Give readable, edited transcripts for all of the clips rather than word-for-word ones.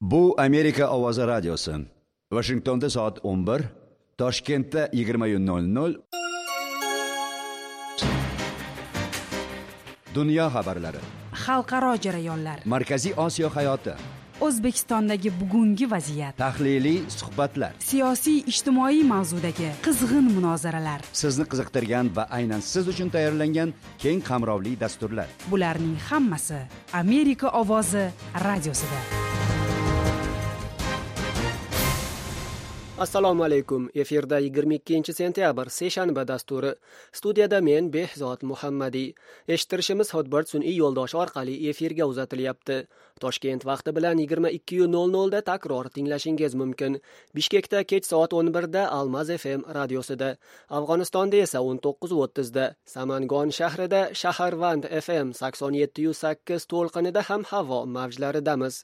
Bu Amerika ovozi radiosi. Washingtonda soat 11, Toshkentda 20:00. Dunyo xabarlari. Xalqaro jarayonlar. Markaziy Osiyo hayoti. O'zbekistondagi bugungi vaziyat. Tahliliy suhbatlar. Siyosiy ijtimoiy mavzudagi qizg'in munozaralar. Sizni qiziqtirgan va aynan siz uchun tayyorlangan keng qamrovli dasturlar. Bularning hammasi Amerika ovozi radiosida. Assalomu alaykum. Efirda 22-sentyabr seshanba dasturi. Studiyada men Behzod Muhammadiy. Eshittirishimiz Hotbird sun'iy yo'ldoshi orqali efirga uzatilyapti. Toshkent vaqti bilan 22:00 da takror tinglashingiz mumkin. Bishkekda kech soat 11 da Almaz FM radiosida. Afg'onistonda esa 19:30 da. Samangon shahrida Shaharvand FM 87.8 to'lqinida ham havo mavjlaridamiz.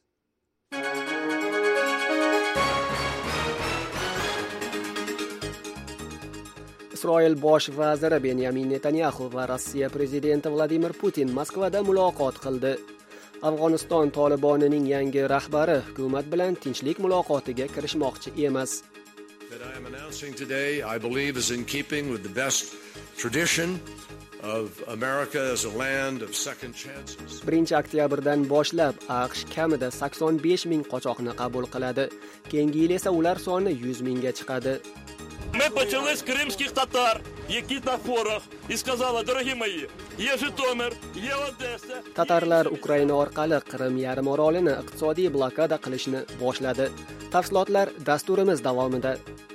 Isroil bosh vaziri Benyamin Netanyahu va Rossiya prezidenti Vladimir Putin Moskvada muloqot qildi. Afg'oniston Tolibonining yangi rahbari hukumat bilan tinchlik muloqotiga kirishmoqchi emas. That I am announcing today, I believe, is in keeping with the best tradition of America as a land of second chances. 1 oktyabrdan boshlab AQSh kamida 85 ming qochoqni qabul qiladi. Keyingi yil esa ular soni 100 mingga chiqadi. Мы почали с крымских татар, які на форах, и сказала: "Дорогі мої, є Житомир, є Одеса." Tatarlar Ukraina orqali Qrim yarim orolini iqtisodiy blokada qilishni boshladi. Tafsilotlar dasturimiz davomida.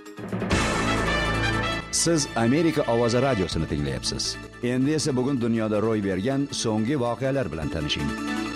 Siz Amerika ovozi radiosini tinglayapsiz. Endi esa bugun dunyoda ro'y bergan so'nggi voqealar bilan tanishing.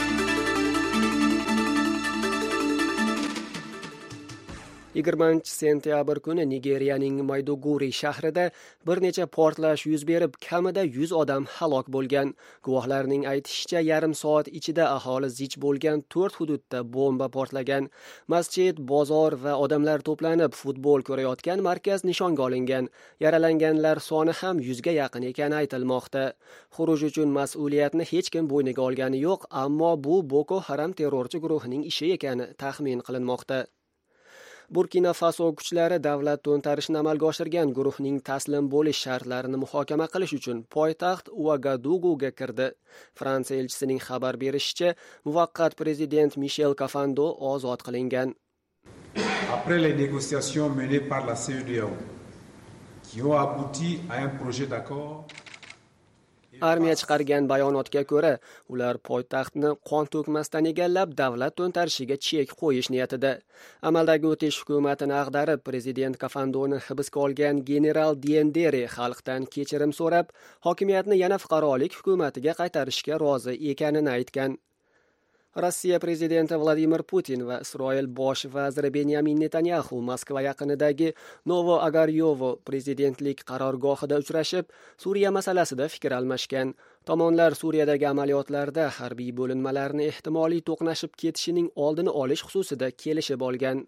Sentyabr kuni Nigeriyaning Mayduguri shahrida bir necha portlash yuz berib, kamida 100 odam halok bo'lgan. Guvohlarning aytishicha, yarim soat ichida aholi zich bo'lgan 4 hududda bomba portlagan. Masjid, bozor va odamlar to'planib futbol ko'rayotgan markaz nishonga olingan. Yaralanganlar soni ham 100 ga yaqin ekani aytilmoqda. Xuruj uchun mas'uliyatni hech kim bo'yniga olgani yo'q, ammo bu Boko Haram terrorchi guruhining ishi ekani taxmin qilinmoqda. Burkina Faso kuchlari davlat to'ntarishini amalga oshirgan guruhning taslim bo'lish shartlarini muhokama qilish uchun poytaxt Ouagadougouga kirdi. Fransiya elchisining xabar berishicha, muvaqqat prezident Michel Kafando ozod qilingan. Après les négociations menées par la CEDEAO qui ont abouti à un projet d'accord. Armiya chiqargan bayonotga ko'ra, ular poytaxtni qon to'kmasdan egallab, davlat to'ntarishiga chek qo'yish niyatida. Amaldagi o'tish hukumatini ag'darib, prezident Kafandoni hibsga olgan general Diendere xalqdan kechirim so'rab, hokimiyatni yana fuqarolik hukumatiga qaytarishga rozi ekanini aytgan. Rossiya prezidenti Vladimir Putin va Isroil bosh vaziri Benyamin Netanyahu Moskva yaqinidagi Novo-Agaryovo prezidentlik qarorgohida uchrashib, Suriya masalasida fikr almashgan. Tomonlar Suriyadagi amaliyotlarda harbiy bo'linmalarni ehtimoliy to'qnashib ketishining oldini olish xususida kelishib olgan.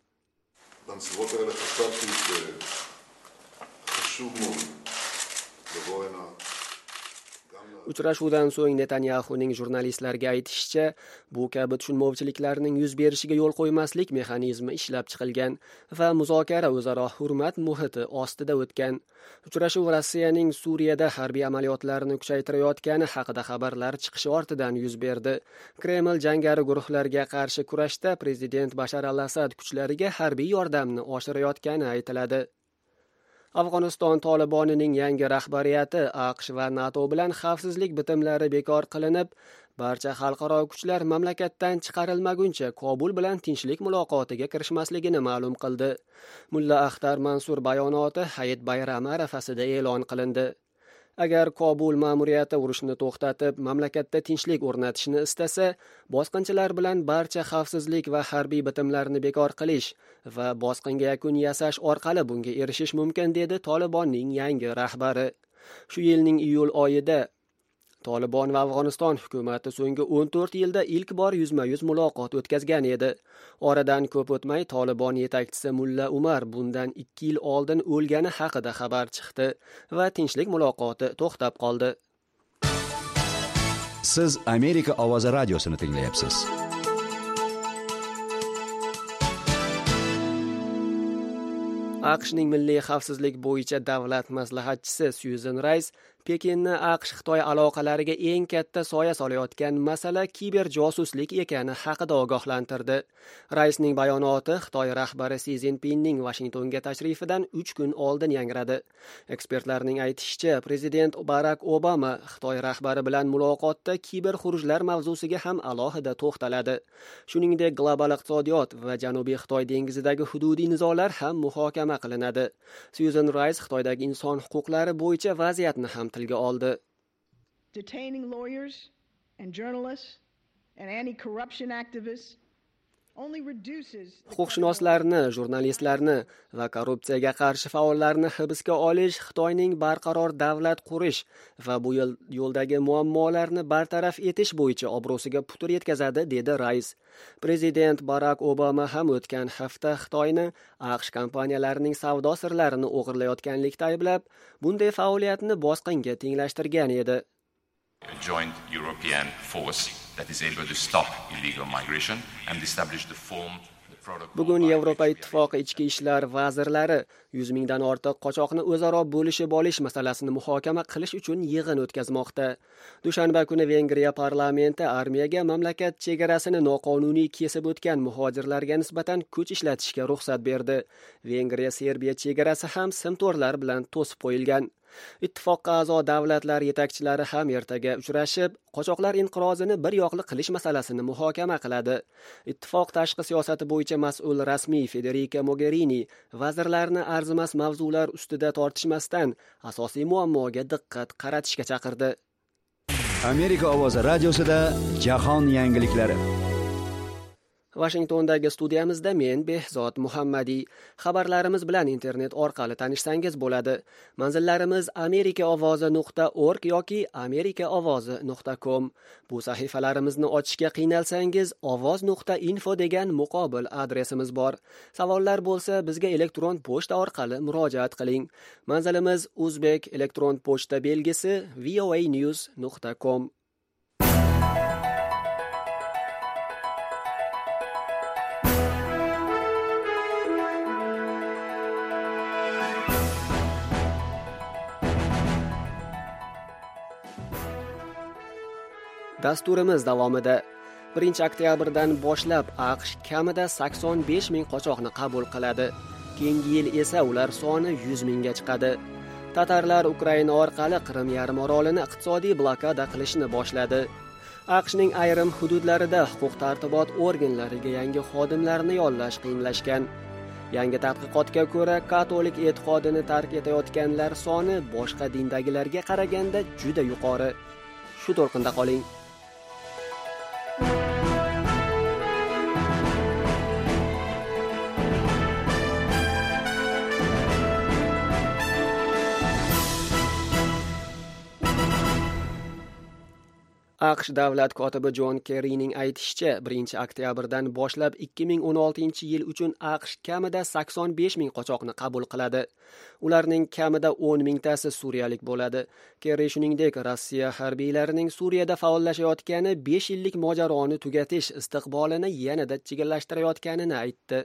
Uchrashuvdan so'ng Netanyahuning jurnalistlarga aytishicha, bu kabi tushunmovchiliklarning yuz berishiga yo'l qo'ymaslik mexanizmi ishlab chiqilgan va muzokara o'zaro hurmat muhiti ostida o'tgan. Uchrashuv Rossiyaning Suriyada harbiy amaliyotlarni kuchaytirayotgani haqida xabarlar chiqishi ortidan yuz berdi. Kreml jangari guruhlarga qarshi kurashda prezident Bashar al-Asad kuchlariga harbiy yordamni oshirayotgani aytiladi. Afg'oniston Tolibonining yangi rahbariyati AQSh va NATO bilan xavfsizlik bitimlari bekor qilinib, barcha xalqaro kuchlar mamlakatdan chiqarilmaguncha Kobul bilan tinchlik muloqotiga kirishmasligini ma'lum qildi. Mulla Axtar Mansur bayonoti Hayit bayrami arafasida e'lon qilindi. Agar Kobul ma'muriyati urushni to'xtatib, mamlakatda tinchlik o'rnatishni istasa, bosqinchilar bilan barcha xavfsizlik va harbiy bitimlarni bekor qilish va bosqinga yakun yasash orqali bunga erishish mumkin, dedi Tolibonning yangi rahbari. Shu yilning iyul oyida Tolibon va Afg'oniston hukumati so'nggi 14 yilda ilk bor yuzma-yuz muloqot o'tkazgan edi. Oradan ko'p o'tmay Tolibon yetakchisi Mulla Umar bundan 2 yil oldin o'lgani haqida xabar chiqdi va tinchlik muloqoti to'xtab qoldi. Siz Amerika ovozi radiosini tinglayapsiz. AQShning milliy xavfsizlik bo'yicha davlat maslahatchisi Susan Rice Pekinni AQSh-Xitoy aloqalariga eng katta soya solayotgan masala kiber josuslik ekani haqida ogohlantirdi. Raisning bayonoti Xitoy rahbari Si Zinpinning Washingtonga tashrifidan 3 kun oldin yangradi. Ekspertlarning aytishicha, prezident Barak Obama Xitoy rahbari bilan muloqotda kiber xurujlar mavzusiga ham alohida to'xtaladi. Shuningdek, global iqtisodiyot va Janubiy Xitoy dengizidagi hududiy nizolar ham muhokama qilinadi. Susan Rice Xitoydagi inson huquqlari bo'yicha vaziyatni ham tilga oldi. Detaining lawyers and journalists and anti-corruption activists only reduces huquqshunoslarni, jurnalistlarni va korrupsiyaga qarshi faollarni hibsga olish Xitoyning barqaror davlat qurish va bu yo'ldagi muammolarni bartaraf etish bo'yicha obro'siga putur yetkazadi, dedi Rice. Prezident Barak Obama ham o'tgan hafta Xitoyni AQSh kompaniyalarining savdo sirlarini o'g'irlayotganlikda ayblab, bunday faoliyatni bosqinga tenglashtirgan edi. A joint European force that is able to stop illegal migration and establish the form. Bugun Yevropa Ittifoqi ichki ishlar vazirlari 100 mingdan ortiq qochoqni o'zaro bo'lishib olish masalasini muhokama qilish uchun yig'in o'tkazmoqda. Dushanba kuni Vengriya parlamenti armiyaga mamlakat chegarasini noqonuniy kesib o'tgan muhojirlarga nisbatan kuch ishlatishga ruxsat berdi. Vengriya-Serbiya chegarasi ham simtorlar bilan to'sib qo'yilgan. Ittifoqqa a'zo davlatlar yetakchilari ham ertaga uchrashib, qochoqlar inqirozini bir yoqli qilish masalasini muhokama qiladi. Ittifoq tashqi siyosati bo'yicha mas'ul rasmiy Federica Mogherini vazirlarni arzimas mavzular ustida tortishmasdan asosiy muammoga diqqat qaratishga chaqirdi. Amerika ovozi radiosida jahon yangiliklari. Washingtondagi studiyamizda men Behzod Muhammadiy. Xabarlarimiz bilan internet orqali tanishsangiz bo'ladi. Manzillarimiz amerikaovozi.org yoki amerikaovozi.com. Bu sahifalarimizni ochishga qiynalsangiz, ovoz.info degan muqobil adresimiz bor. Savollar bo'lsa, bizga elektron pochta orqali murojaat qiling. Manzilimiz Uzbek elektron pochta belgisi voanews.com. Dasturimiz davomida 1 oktyabrdan boshlab AQSh kamida 85 ming qochoqni qabul qiladi. Keyingi yil esa ular soni 100 mingga chiqadi. Tatarlar Ukraina orqali Qrim yarimorolini iqtisodiy blokada qilishni boshladi. AQShning ayrim hududlarida huquq-tartibot organlariga yangi xodimlarni yollash qiyinlashgan. Yangi tadqiqotga ko'ra, katolik e'tiqodini tark etayotganlar soni boshqa dindagilarga qaraganda juda yuqori. Shu to'lqinda qoling. AQSh davlat kotibi Jon Kerrining aytishicha, 1 oktyabrdan boshlab 2016-yil uchun AQSh kamida 85 ming qochoqni qabul qiladi. Ularning kamida 10 mingtasi suriyalik bo'ladi. Kerri shuningdek, Rossiya harbiylarining Suriyada faollashayotgani 5 yillik mojaroni tugatish istiqbolini yanada chigallashtirayotganini aytdi.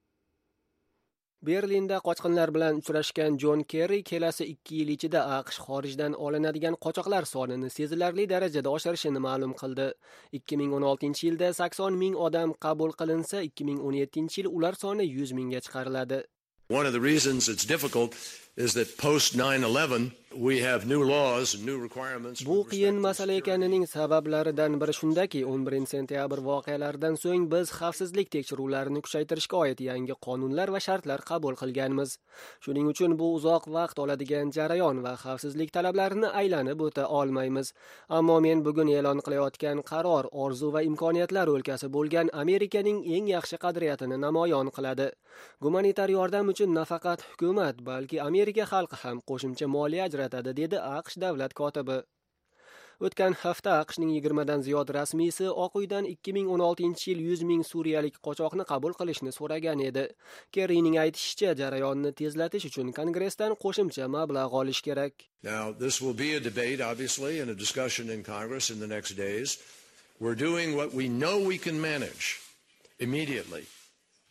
Berlinda qochqinlar bilan uchrashgan Jon Kerri kelasi 2 yil ichida AQSh xorijdan olinadigan qochoqlar sonini sezilarli darajada oshirishini ma'lum qildi. 2016-yilda 80 ming odam qabul qilinsa, 2017-yil ular soni 100 mingga chiqariladi. One of the reasons it's difficult is that post 9/11 we have new laws and new requirements. Bu qiyin masala ekanining sabablaridan biri shundaki, 11-sentyabr voqealaridan so'ng biz xavfsizlik tekshiruvlarini kuchaytirishga oid yangi qonunlar va shartlar qabul qilganmiz. Shuning uchun bu uzoq vaqt oladigan jarayon va xavfsizlik talablarini aylanib o'ta olmaymiz. Ammo men bugun e'lon qilayotgan qaror orzu va imkoniyatlar o'lkasi bo'lgan Amerikaning eng yaxshi qadriyatini namoyon qiladi. Gumanitar yordam uchun nafaqat hukumat, balki Amerika xalqi ham qo'shimcha moliya ajratadi, dedi AQSh davlat kotibi. O'tgan hafta AQShning 20 dan ziyod rasmiysi Oq uydan 2016-yil 100 ming suriyalik qochoqni qabul qilishni so'ragan edi. Kerrining aytishicha, jarayonni tezlatish uchun Kongressdan qo'shimcha mablag' olish kerak. Now, this will be a debate, obviously, and a discussion in Congress in the next days. We're doing what we know we can manage immediately.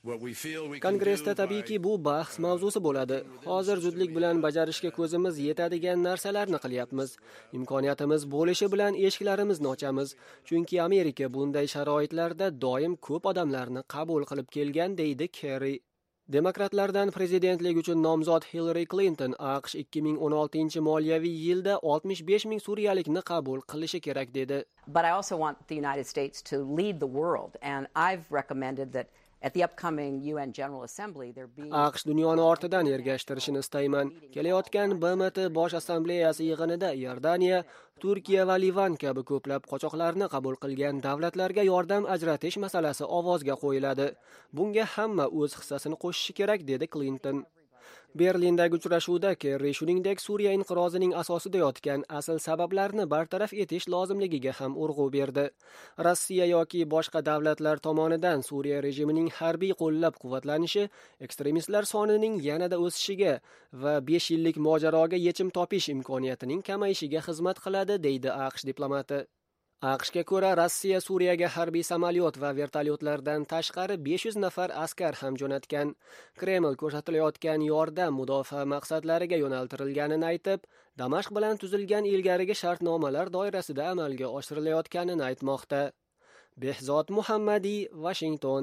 Kongressda tabiiyki bu bahs mavzusi bo'ladi. Hozir zudlik bilan bajarishga ko'zimiz yetadigan narsalarni qilyapmiz. Imkoniyatimiz bo'lishi bilan eshiklarimizni ochamiz, chunki Amerika bunday sharoitlarda doim ko'p odamlarni qabul qilib kelgan, deydi Kerri. Demokratlardan prezidentlik uchun nomzod Hillary Clinton AQSh 2016-moliyaviy yilda 65 ming suriyalikni qabul qilishi kerak dedi. But I also want the United States to lead the world, and I've recommended that at the upcoming UN General Assembly there be AQSh dunyoni ortidan ergashtirishini istayman. Kelayotgan BMT bosh assambleyasi yig'inida Iordaniya, Turkiya va Livan kabi ko'plab qochoqlarni qabul qilgan davlatlarga yordam ajratish masalasi ovozga qo'yiladi. Bunga hamma o'z hissasini qo'shishi kerak, dedi Clinton. Berlindagi uchrashuvda Kerri shuningdek Suriya inqirozining asosida yotgan asl sabablarni bartaraf etish lozimligiga ham urg'u berdi. Rossiya yoki boshqa davlatlar tomonidan Suriya rejimining harbiy qo'llab-quvvatlanishi ekstremistlar sonining yanada o'sishiga va 5 yillik mojaroga yechim topish imkoniyatining kamayishiga xizmat qiladi, deydi AQSh diplomati. AQShga ko'ra, Rossiya Suriyaga harbiy samolyot va vertolyotlardan tashqari 500 nafar askar ham jo'natgan. Kreml ko'rsatilayotgan yordam mudofaa maqsadlariga yo'naltirilganini aytib, Damashq bilan tuzilgan ilgarigi shartnomalar doirasida amalga oshirilayotganini aytmoqda. Behzod Muhammadiy, Washington.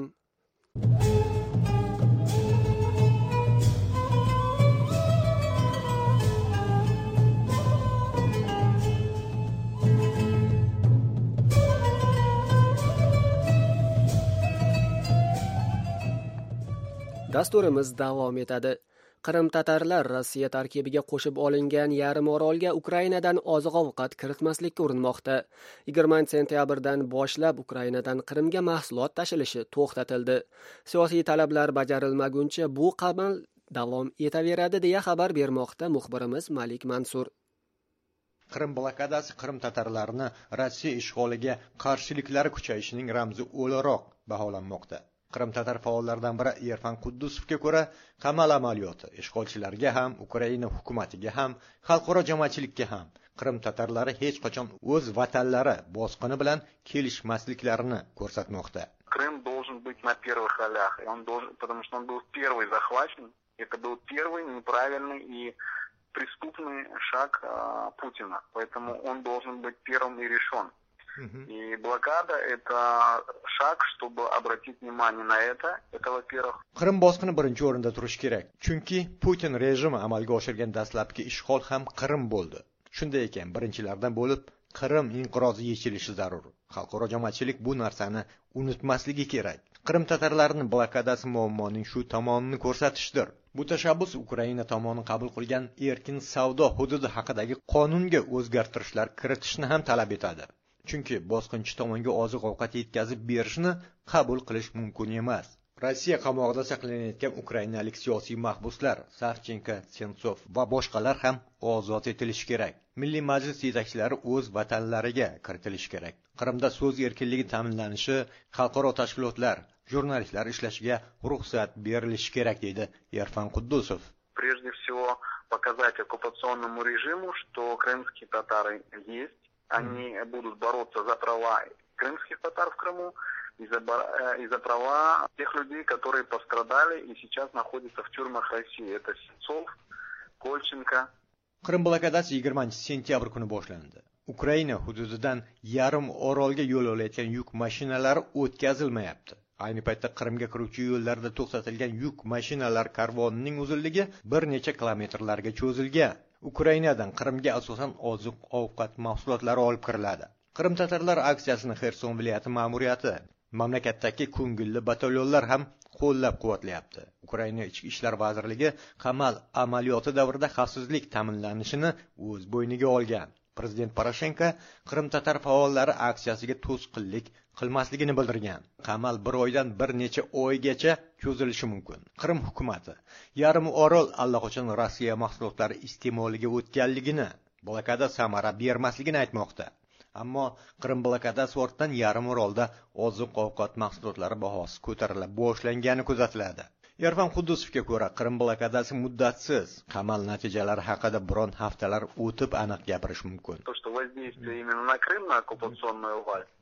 Dasturimiz davom etadi. Qrim tatarlar Rossiya tarkibiga qo'shib olingan yarim orolga Ukrainadan oziq-ovqat kiritmaslikka urinmoqda. 20 sentyabrdan boshlab Ukrainadan Qrimga mahsulot tashilishi to'xtatildi. Siyosiy talablar bajarilmaguncha bu qamal davom etaveradi, deya xabar bermoqda muxbirimiz Malik Mansur. Qrim blokadasi Qrim tatarlarini Rossiya ishg'oliga qarshiliklari kuchayishining ramzi o'laroq baholanmoqda. Qrim tatar faollaridan biri Erfan Quddusovga ko'ra, qamal amaliyoti ishg'olchilarga ham, Ukraina hukumatiga ham, xalqaro jamoatchilikka ham Qrim tatarlari hech qachon o'z vatanlari bosqini bilan kelishmasliklarini ko'rsatmoqda. Крым должен быть на первых ролях, и он должен, потому что он был первый захвачен. Это был первый неправильный и преступный шаг Путина, поэтому он должен быть первым и решен. И блокада — это шаг, чтобы обратить внимание на это во-первых. Qrim bosqini birinchi o'rinda turishi kerak, chunki Putin rejimi amalga oshirgan dastlabki ishg'ol ham Qrim bo'ldi. Shunday ekan, birinchilardan bo'lib Qrim inqirozi yechilishi zarur. Xalqaro jamoatchilik bu narsani unutmasligi kerak. Qrim tatarlarining blokadasi muammoning shu tomonini ko'rsatishdir. Bu tashabbus Ukraina tomoni qabul qilgan erkin savdo hududi haqidagi qonunga o'zgartirishlar kiritishni ham talab etadi. Chunki bosqinchi tomonga oziq-ovqat yetkazib berishni qabul qilish mumkin emas. Rossiya qamoqida saqlanayotgan ukrainalik siyosiy mahbuslar Savchenko, Sentsov va boshqalar ham ozod etilishi kerak. Milliy majlis yetakchilari o'z vatanlariga kiritilishi kerak. Qrimda so'z erkinligi ta'minlanishi, xalqaro tashkilotlar, jurnalistlar ishlashiga ruxsat berilishi kerak, deydi Erfan Quddusov. Прежде всего, показать оккупационному режиму, что крымские татары есть. Они будут бороться за права крымских татар в Крыму и за права тех людей, которые пострадали и сейчас находятся в тюрьмах России. Это Сенцов, Kolchenko. Qrim blokadasi 20 sentyabr kuni boshlandi. Ukraina hududidan yarim orolga yo'l olayotgan yuk mashinalari o'tkazilmayapti. Ayni paytda Qrimga kiruvchi yo'llarda to'xtatilgan yuk mashinalar karvonining uzunligi bir necha kilometrlarga cho'zilgan. Ukrainadan Qrimga asosan oziq-ovqat mahsulotlari olib kiriladi. Qrim tatarlar aksiyasini Xerson viloyati ma'muriyati, mamlakatdagi ko'ngilli batalyonlar ham qo'llab-quvvatlayapti. Ukraina ichki ishlar vazirligi qamal amaliyoti davrida xavfsizlik ta'minlanishini o'z bo'yniga olgan. Prezident Poroshenko Qrim tatar faollari aksiyasiga to'sqinlik qilmasligini bildirgan. Qamal bir oydan bir necha oygacha cho'zilishi mumkin. Qrim hukumati yarim orol allaqachon Rossiya mahsulotlari iste'moliga o'tganligini, blokada samara bermasligini aytmoqda. Ammo Qrim blokadasi ortidan yarim orolda oziq-ovqat mahsulotlari bahosi ko'tarila boshlangani kuzatiladi. Erfan Quddusovga ko'ra, Qrim blokadasi muddatsiz. Qamal natijalari haqida biron haftalar o'tib aniq gapirish mumkin. То, что воздействие именно на Крым, на оккупационную власть,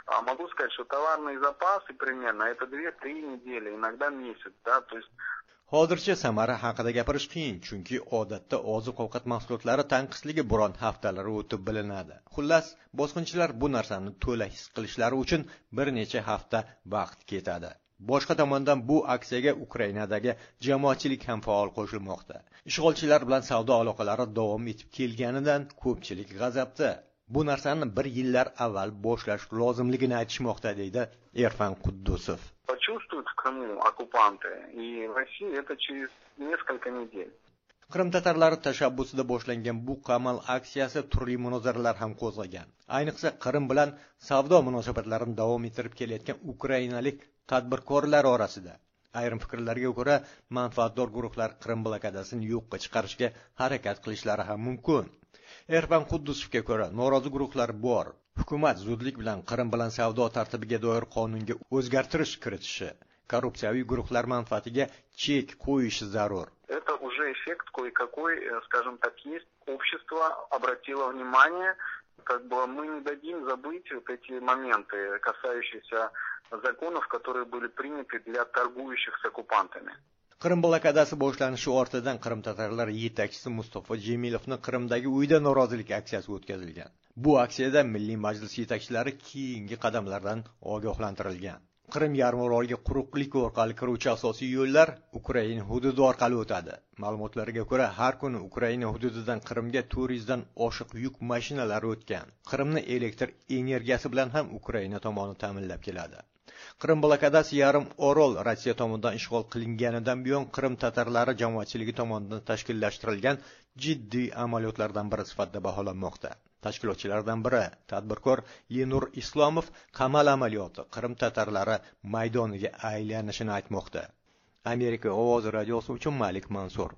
Могу сказать, что товарные запасы примерно это 2-3 недели, иногда месяц, да, то есть hozircha samara haqida gapirish qiyin, chunki odatda oziq-ovqat mahsulotlari tanqisligi biron haftalar o'tib bilinadi. Xullas, bosqinchilar bu narsani to'la his qilishlari uchun bir necha hafta vaqt ketadi. Boshqa tomondan bu aksiyaga Ukrainadagi jamoatchilik ham faol qo'shilmoqda. Ishg'olchilar bilan savdo aloqalari davom etib kelganidan ko'pchilik g'azabda. Bu narsani bir yillar avval boshlash lozimligini aytishmoqda, deydi Erfan Quddusov. Почувствуют в Крыму оккупанты, и в России это через несколько недель. Qrim tatarlari tashabbusida boshlangan bu qamal aksiyasi turli munozaralar ham qo'zg'agan. Ayniqsa Qrim bilan savdo munosabatlarini davom ettirib kelayotgan ukrainalik tadbirkorlar orasida. Ayrim fikrlarga ko'ra, manfaatdor guruhlar Qrim blokadasini yo'qqa chiqarishga harakat qilishlari ham mumkin. Erfan Quddusovga ko'ra, norozi guruhlar bor. Hukumat zudlik bilan Qrim bilan savdo tartibiga doir qonunga o'zgartirish kiritishi, korrupsiyaviy guruhlar manfaatiga chek qo'yishi zarur. Это уже эффект кое-какой, скажем так, есть. Общество обратило внимание, как бы мы не дадим забыть вот эти моменты, касающиеся законов, которые были приняты для торгующих с оккупантами. Qrim blokadasi boshlanishi ortidan Qrim tatarlari yetakchisi Mustafa Jemilovni Qrimdagi uyda norozilik aksiyasi o'tkazilgan. Bu aksiyada Milliy Majlis yetakchilari keyingi qadamlardan ogohlantirilgan. Qrim yarimoroliga quruqlik orqali kiruvchi asosiy yo'llar Ukraina hududi orqali o'tadi. Ma'lumotlarga ko'ra, har kuni Ukraina hududidan Qrimga 400 dan oshiq yuk mashinalari o'tgan. Qrimni elektr energiyasi bilan ham Ukraina tomoni ta'minlab keladi. Qrim blokadasi yarim orol Rossiya tomonidan ishg'ol qilinganidan buyon Qrim tatarlari jamoatchiligi tomonidan tashkillashtirilgan jiddiy amaliyotlardan biri sifatida baholanmoqda. Tashkilotchilardan biri, tadbirkor Lenur Islomov, qamal amaliyoti Qrim tatarlari maydoniga aylanishini aytmoqda. Amerika ovozi radiosi uchun Malik Mansur.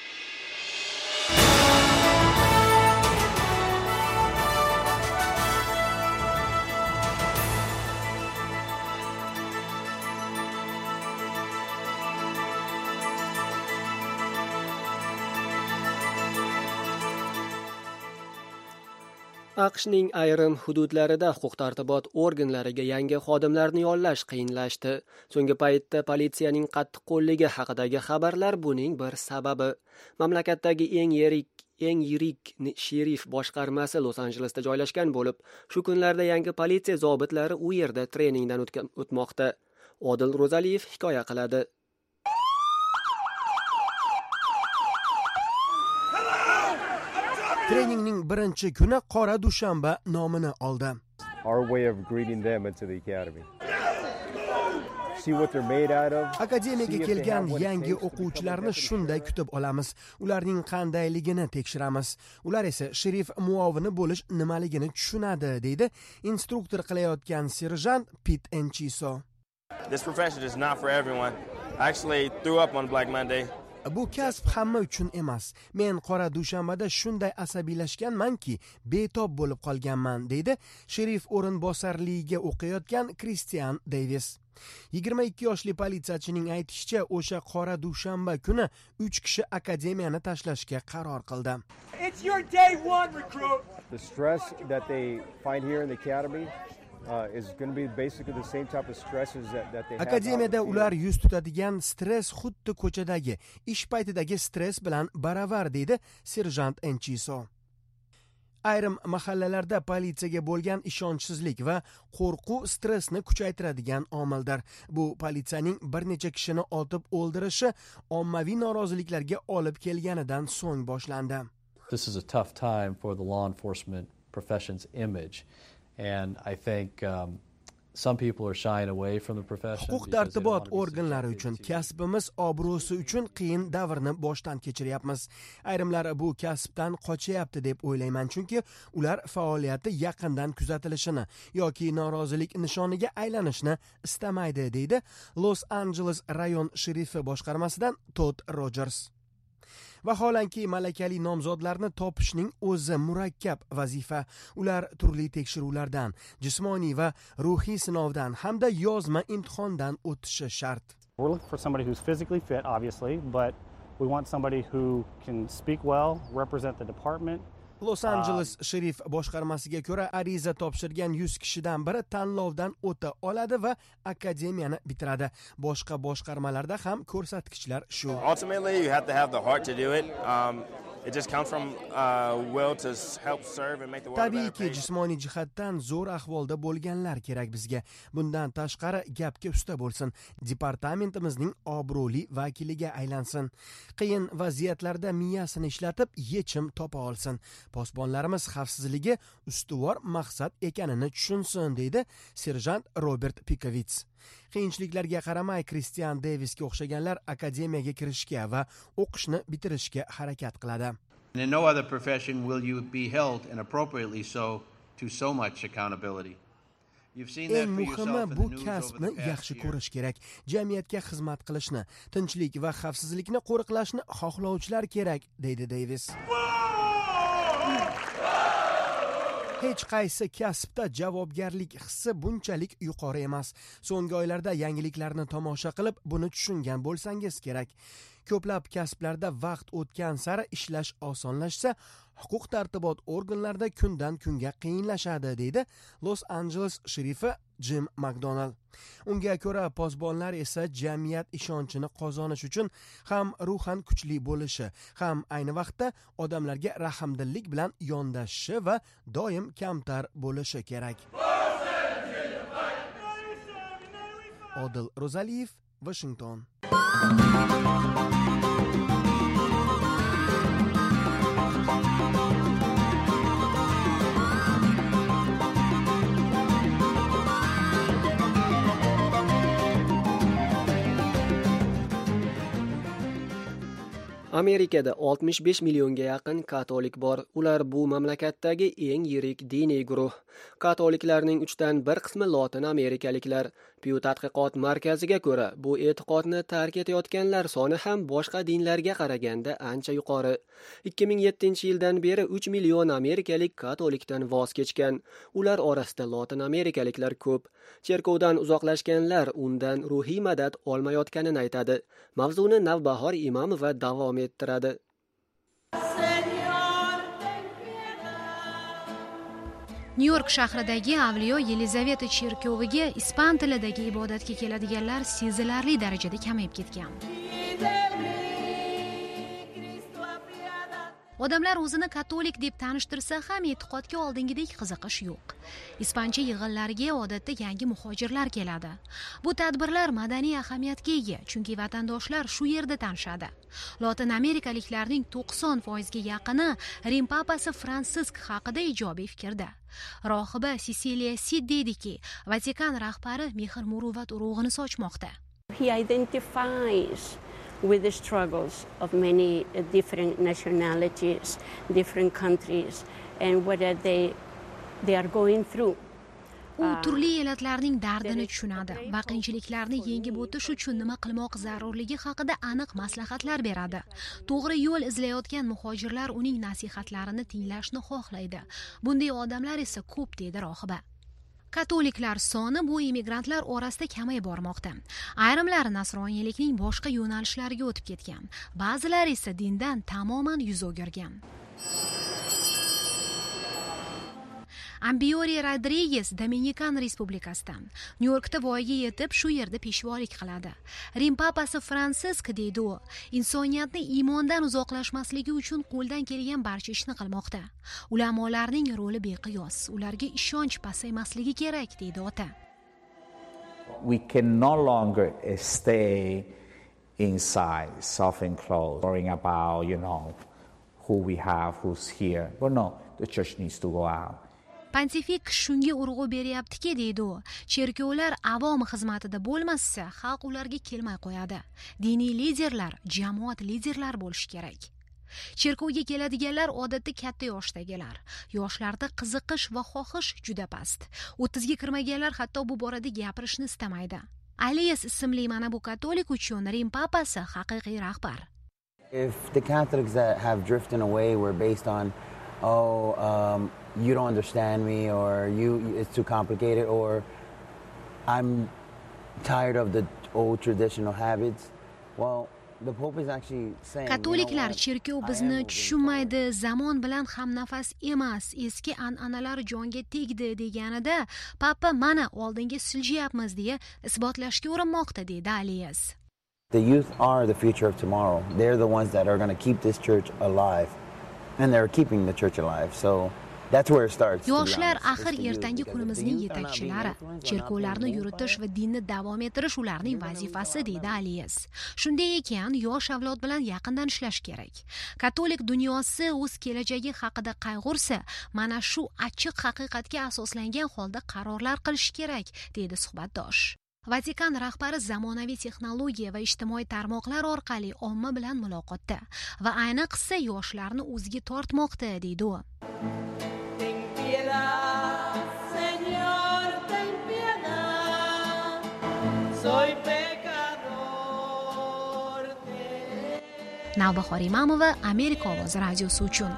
AQShning ayrim hududlarida huquq-tartibot organlariga yangi xodimlarni yollash qiyinlashdi. So'nggi paytda politsiyaning qattiqqo'lligi haqidagi xabarlar buning bir sababi. Mamlakatdagi eng yirik sherif boshqarmasi Los-Anjelesda joylashgan bo'lib, shu kunlarda yangi politsiya zobitlari u yerda treningdan o'tmoqda. Odil Ro'zaliyev hikoya qiladi. Treningning birinchi kuni Qora dushanba nomini oldi. Our way of greeting them into the academy. See what they're made out of. Akademiyaga kelgan yangi o'quvchilarni shunday kutib olamiz. Ularning qandayligini tekshiramiz. Ular esa sherif muovini bo'lish nimaligini tushunadi, deydi instruktor qilayotgan serjant Pete Enchiso. This profession is not for everyone. I actually threw up on Black Monday. Bu kasb hamma uchun emas. Men Qora dushanbada shunday asabiylashganmanki, betob bo'lib qolganman, deydi sherif o'rinbosarligiga o'qiyotgan Christian Davis. 22 yoshli politsiyachining aytishicha, o'sha Qora dushanba kuni 3 kishi akademiyani tashlashga qaror qildi. It's your day one, recruit. The stress that they find here in the academy is going to be basically the same type of stresses that they have. Akademiyada ular yuz tutadigan stress xuddi ko'chadagi ish paytidagi stress bilan baravar, deydi serjant Enchiso. Ayrim mahallalarda politsiyaga bo'lgan ishonchsizlik va qo'rquv stressni kuchaytiradigan omildir. Bu politsiyaning bir necha kishini otib o'ldirishi ommaviy noroziliklarga olib kelganidan so'ng boshlandi. This is a tough time for the law enforcement profession's image. And I think some people are shying away from the profession. Huquq-tartibot organlari uchun kasbimiz obro'si uchun qiyin davrni boshdan kechiryapmiz. Ayrimlar bu kasbdan qochyapti deb o'ylayman, chunki ular faoliyati yaqindan kuzatilishini yoki norozilik nishoniga aylanishni istamaydi, deydi Los Angeles rayon sherifi boshqarmasidan Todd Rogers. Vaholanki malakali nomzodlarni topishning o'zi murakkab vazifa. Ular turli tekshiruvlardan, jismoniy va ruhiy sinovdan hamda yozma imtihondan o'tishi shart. We're looking for somebody who's physically fit, obviously, but we want somebody who can speak well, represent the department, Los Angeles sherif boshqarmasiga ko'ra, ariza topshirgan 100 kishidan biri tanlovdan o'ta oladi va akademiyani bitiradi. Boshqa boshqarmalarda ham ko'rsatkichlar shu. Ultimately, you have to have the heart to do it. It just comes from will to help serve and make the world a better Tabiiyki, place. jismoniy jihatdan zo'r ahvolda bo'lganlar kerak bizga. Bundan tashqari gapga usta bo'lsin, departamentimizning obro'li vakiliga aylansin. Qiyin vaziyatlarda miyasini ishlatib yechim topa olsin. Posbonlarimiz xavfsizligi ustuvor maqsad ekanini tushunsin, deydi serjant Robert Pikovits. Qiyinchiliklarga qaramay Christian Davisga o'xshaganlar akademiyaga kirishga va o'qishni bitirishga harakat qiladi. In no other profession will you be held, and appropriately so, to so much accountability. You've seen that Eng for muhimi yourself in bu the news kasbni over the past yaxshi year. ko'rish kerak. Jamiyatga xizmat qilishni, tinchlik va xavfsizlikni qo'riqlashni xohlovchilar kerak, deydi Davis. Hech qaysi kasbda javobgarlik hissi bunchalik yuqori emas. So'nggi oylarda yangiliklarni tomosha qilib, buni tushungan bo'lsangiz kerak. Ko'plab kasblarda vaqt o'tgan sari ishlash osonlashsa, huquq-tartibot organlarida kundan kunga qiyinlashadi, deydi Los Angeles sherifi Jim McDonald. Unga ko'ra, posbonlar esa jamiyat ishonchini qozonish uchun ham ruhan kuchli bo'lishi, ham ayni vaqtda odamlarga rahmdillik bilan yondashishi va doim kamtar bo'lishi kerak. Odil Rozaliyev, Washington. Amerikada 65 millionga yaqin katolik bor. Ular bu mamlakatdagi eng yirik diniy guruh. Katoliklarning 3dan 1 qismi Lotin Amerikaliklar. Pew tadqiqot markaziga ko'ra, bu e'tiqodni tark etayotganlar soni ham boshqa dinlarga qaraganda ancha yuqori. 2007-yildan beri 3 million amerikalik katolikdan voz kechgan. Ular orasida Lotin Amerikaliklar ko'p. Cherkovdan uzoqlashganlar undan ruhiy madad olmayotganini aytadi. Mavzuni Navbahor Imomova davom ettiradi. Nyu-York shahridagi Avliyo Yelizaveta cherkoviga ispan tilidagi ibodatga keladiganlar sezilarli darajada kamayib ketgan. Odamlar o'zini katolik deb tanishtirsa ham e'tiqodga oldingidek qiziqish yo'q. Ispancha yig'inlariga odatda yangi muhojirlar keladi. Bu tadbirlar madaniy ahamiyatga ega, chunki vatandoshlar shu yerda tanishadi. Lotin amerikaliklarning 90% ga yaqini Rim papasi Fransisk haqida ijobiy fikrda. Rohiba Cecilia Cid deydiki, Vatikan rahbari mehr-muruvvat urug'ini sochmoqda. He identifies with the struggles of many different nationalities, different countries, and what they are going through. U turli elatlarning dardini tushunadi va qiyinchiliklarni yengib o'tish uchun nima qilmoq zarurligi haqida aniq maslahatlar beradi. To'g'ri yo'l izlayotgan muhojirlar uning nasihatlarini tinglashni xohlaydi. Bunday odamlar esa ko'p, deydi rohiba. Katoliklar soni bu immigrantlar orasida kamayib bormoqda. Ayrimlari nasroniylikning boshqa yo'nalishlariga o'tib ketgan, ba'zilari esa dindan tamoman yuz o'girgan. Ambiori Rodriguez Dominikan Respublikasidan Nyu-Yorkda voyaga yetib shu yerda peshvolik qiladi. Rim papasi Fransisk deydi u, insoniyatni iymondan uzoqlashmasligi uchun qo'ldan kelgan barcha ishni qilmoqda. Ulamolarning roli beqiyos, ularga ishonch pasaymasligi kerak, deydi ota. We can no longer stay inside, self-enclosed, worrying about, who we have, who's here. But no, the church needs to go out. Pontifik shunga urg'u beryaptiki, deydi u, cherkovlar avom xizmatida bo'lmasa, xalq ularga kelmay qo'yadi. Diniy liderlar jamoat liderlar bo'lishi kerak. Cherkovga keladiganlar odatda katta yoshdagilar. Yoshlarda qiziqish va xohish juda past. 30 ga kirmaganlar hatto bu borada gapirishni istamaydi. Alias ismli mana bu katolik uchun Rim papasi haqiqiy rahbar. If the Catholics that have drifted away were based on you don't understand me, or it's too complicated, or I'm tired of the old traditional habits. Well, the Pope is actually saying, Katoliklar cherkov bizni tushunmaydi, zamon bilan hamnafas emas, eski an'analar jonga tegdi deganida, Papa mana oldinga siljayapmiz deya isbotlashga urinmoqda, dedi Alias. The youth are the future of tomorrow. They're the ones that are going to keep this church alive, and they're keeping the church alive. So that's where it starts. Yoshlar axir ertangi kunimizning yetakchilari. Cherkovlarni yuritish va dinni davom ettirish ularning vazifasi, deydi Alias. Shunday ekan, yosh avlod bilan yaqindan ishlash kerak. Katolik dunyosi o'z kelajagi haqida qayg'ursa, mana shu achchiq haqiqatga asoslangan holda qarorlar qilish kerak, deydi suhbatdosh. Vatikan rahbari zamonaviy texnologiya va ijtimoiy tarmoqlar orqali omma bilan muloqotda va ayniqsa yoshlarni o'ziga tortmoqda, deydi u. Navbahor Imamova, Amerika ovozi radiosi uchun.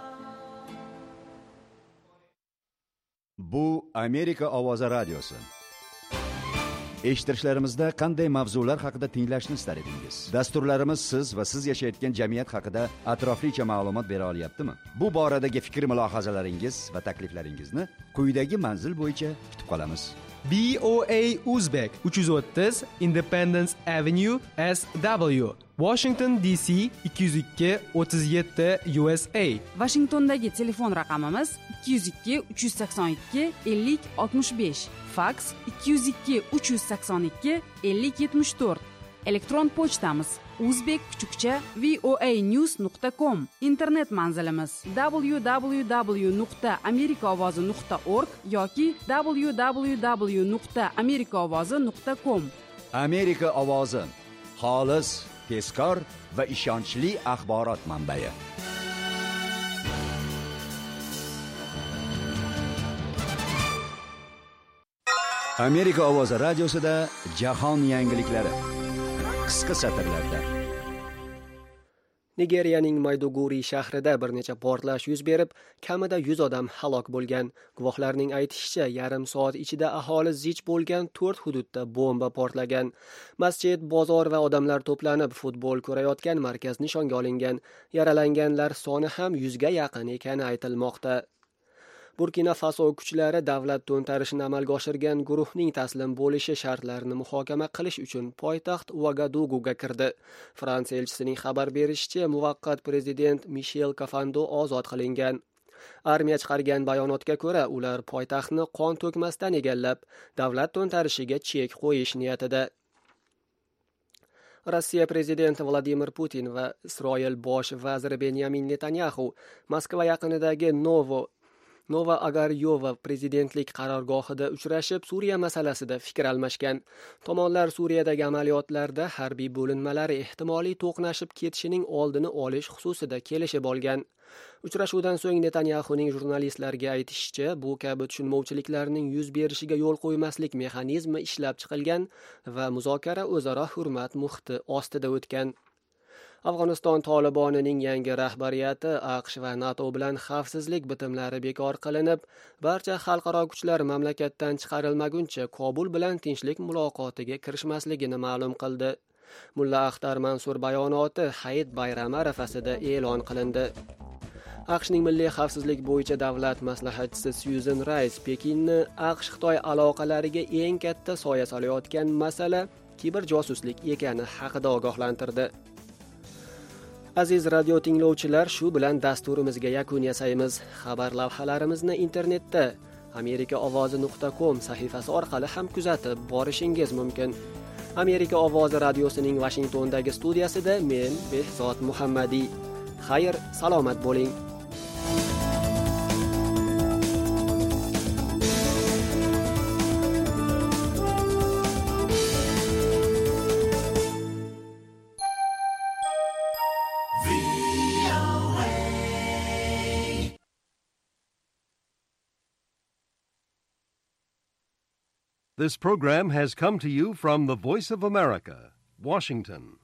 Bu Amerika ovozi radiosi. Eshittirishlarimizda qanday mavzular haqida tinglashni istar edingiz? Dasturlarimiz siz va siz yashayotgan jamiyat haqida atroflicha ma'lumot bera olyaptimi? Bu boradagi fikr-mulohazalaringiz va takliflaringizni quyidagi manzil bo'yicha kutib qolamiz. BOA Uzbek 330 Independence Avenue SW, Washington DC 202-37 USA. Washingtondagi telefon raqamimiz 202-382-50-65, faks 202-382-50-74. Elektron pochtamiz uzbek_voanews.com. Internet manzilimiz www.amerikaovozi.org yoki www.amerikaovozi.com. Amerika ovozi, xolis, tezkor va ishonchli axborot manbai. Amerika ovozi radiosida jahon yangiliklari qisqa satrlarda. Nigeriyaning Mayduguri shahrida bir necha portlash yuz berib, kamida 100 odam halok bo'lgan. Guvohlarning aytishicha, yarim soat ichida aholi zich bo'lgan 4 hududda bomba portlagan. Masjid, bozor va odamlar to'planib futbol ko'rayotgan markaz nishonga olingan. Yaralanganlar soni ham 100 ga yaqin ekani aytilmoqda. Burkina Faso kuchlari davlat to'ntarishini amalga oshirgan guruhning taslim bo'lishi shartlarini muhokama qilish uchun poytaxt Ouagadougouga kirdi. Fransiya elchisining xabar berishicha, muvaqqat prezident Michel Kafando ozod qilingan. Armiya chiqargan bayonotga ko'ra, ular poytaxtni qon to'kmasdan egallab, davlat to'ntarishiga chek qo'yish niyatida. Rossiya prezidenti Vladimir Putin va Isroil bosh vaziri Benyamin Netanyahu Moskva yaqinidagi Nova Agaryova prezidentlik qarorgohida uchrashib, Suriya masalasida fikr almashgan. Tomonlar Suriyadagi amaliyotlarda harbiy bo'linmalari ehtimoliy to'qnashib ketishining oldini olish xususida kelishib olgan. Uchrashuvdan so'ng Netanyahuning jurnalistlarga aytishicha, bu kabi tushunmovchiliklarning yuz berishiga yo'l qo'ymaslik mexanizmi ishlab chiqilgan va muzokara o'zaro hurmat muhiti ostida o'tgan. Afg'oniston Tolibonining yangi rahbariyati AQSh va NATO bilan xavfsizlik bitimlari bekor qilinib, barcha xalqaro kuchlar mamlakatdan chiqarilmaguncha Kobul bilan tinchlik muloqotiga kirishmasligini ma'lum qildi. Mulla Axtar Mansur bayonoti Hayit bayrami arafasida e'lon qilindi. AQShning milliy xavfsizlik bo'yicha davlat maslahatchisi Susan Rice Pekinni AQSh-Xitoy aloqalariga eng katta soya solayotgan masala kiberjosuslik ekani haqida ogohlantirdi. Aziz radio tinglovchilar, shu bilan dasturimizga yakun yasaymiz. Xabar lavhalarimizni internetda amerikaovozi.com sahifasi orqali ham kuzatib borishingiz mumkin. Amerika ovozi radiosining Washingtondagi studiyasida men Behzod Muhammadiy. Xayr, salomat bo'ling. This program has come to you from the Voice of America, Washington.